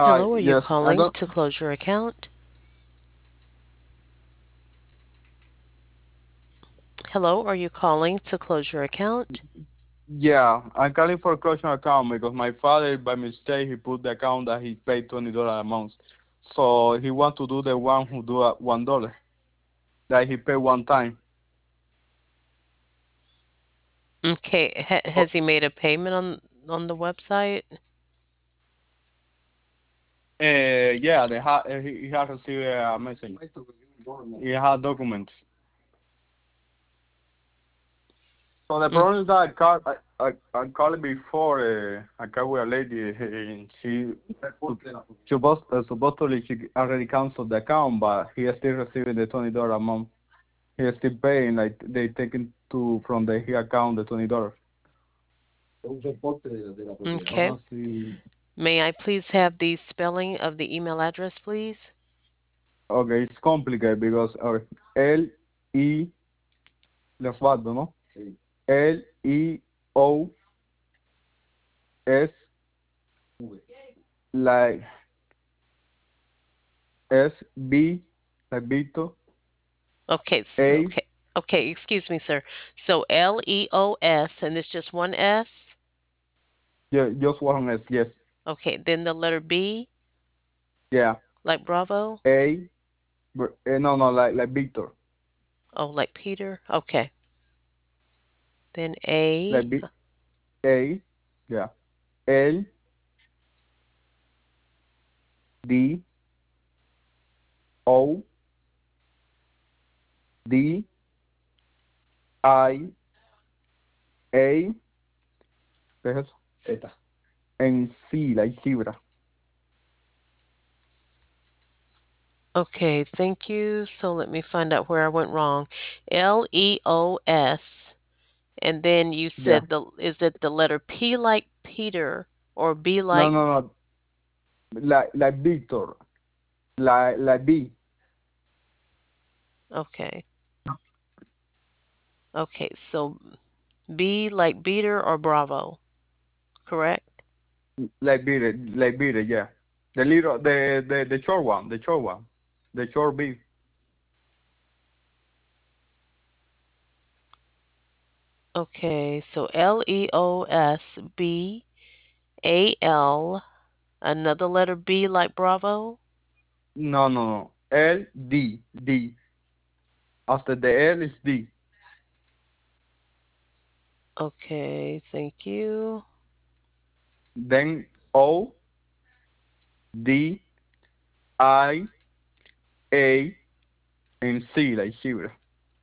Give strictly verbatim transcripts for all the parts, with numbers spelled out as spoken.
Hi, Hello, are you yes, I calling don't. to close your account? Hello, are you calling to close your account? Yeah, I'm calling for a closing account because my father, by mistake, he put the account that he paid twenty dollars a month. So he want to do the one who do at one dollar that he pay one time. Okay, ha Oh, has he made a payment on on the website? uh, yeah, they ha- uh, he, he has received a message. He has documents. So the Mm, problem is that I called, I, I, I called before. Uh, I called with a lady, uh, and she supposed uh, supposedly she already canceled the account, but he is still receiving the twenty dollars a month. He is still paying, like they taking to from the he account the twenty dollars. okay. Oh, see. May I please have the spelling of the email address, please? Okay, it's complicated because uh, L E Leosvaldo, ¿no? L E O S like S B like Vito Okay, s- A, okay, okay, excuse me, sir. So L E O S, and it's just one S? yeah, just one S, yes, Okay, then the letter B, yeah, like Bravo? A, but, eh, no, no, like like Victor, Oh, like Peter? Okay. Then A, like B A, yeah, L D O D I A, ¿qué es eso? En C, like zebra. okay, thank you. So let me find out where I went wrong. L E O S. And then you Yeah, said the is it the letter P like Peter or B no, like no, no, like like Victor, like like B, okay. Okay, so B like Beater or Bravo, correct? like Vito, like Vito, yeah, the little, the the the short one, the short one, the short B. Okay, so L E O S B A L, another letter B like Bravo. No, no, no, L D D. After the L is D. Okay, thank you. Then O D I A and C like zebra.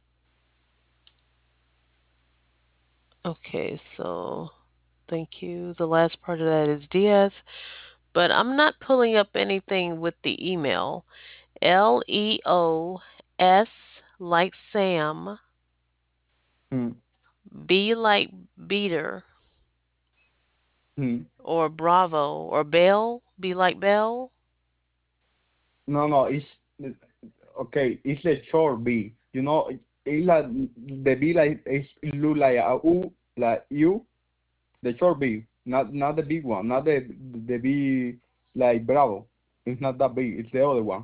Okay, so thank you. The last part of that is Diaz, but I'm not pulling up anything with the email. L E O S like Sam, Hmm. B like Beater, Hmm. or Bravo, or Bell, B like Bell. No, no, it's okay. It's the short B. You know, it's like the B like it's look like a U, like U. The short B, not not the big one, not the the B like Bravo. It's not that big. It's the other one.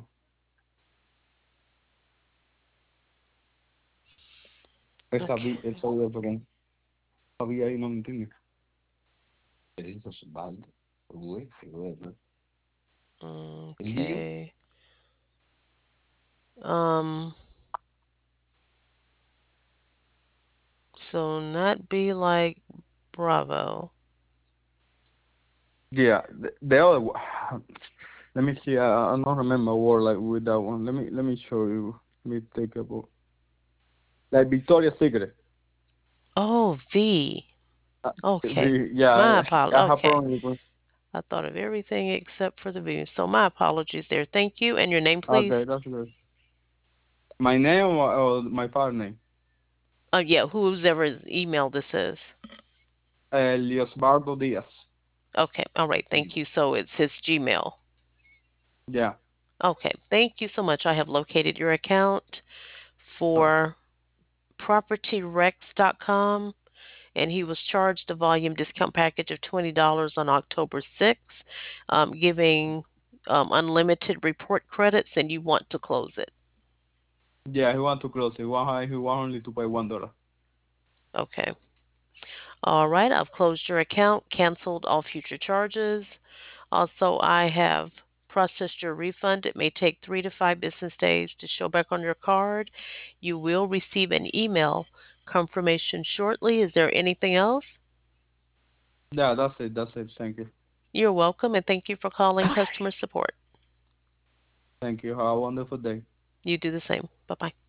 Esa Okay. B, esa otro con. Esa B ahí no me entiende. Okay. Um, so not B like Bravo. Yeah, the, the other one. Let me see. I, I don't remember a word like with that one. Let me let me show you. Let me take a book. Like Victoria's Secret. Oh, V. Uh, Okay. the My yeah, apologies. I have Okay. problem with. I thought of everything except for the V. So my apologies there. Thank you. And your name, Okay, please? that's good. My name or, or my father name? Oh, yeah, whoever's email this is. Uh, Liosbardo Diaz. Okay. All right. Thank you. So it's his Gmail. Yeah. Okay. Thank you so much. I have located your account Uh, for property rex dot com, and he was charged a volume discount package of twenty dollars on October sixth, um, giving um, unlimited report credits and you want to close it. Yeah, he want to close it. He want, he want only to pay one dollar. Okay. All right. I've closed your account, canceled all future charges. Also, I have processed your refund. It may take three to five business days to show back on your card. You will receive an email confirmation shortly. Is there anything else? Yeah, that's it. That's it. Thank you. You're welcome, and thank you for calling customer support. Thank you. Have a wonderful day. You do the same. Bye bye.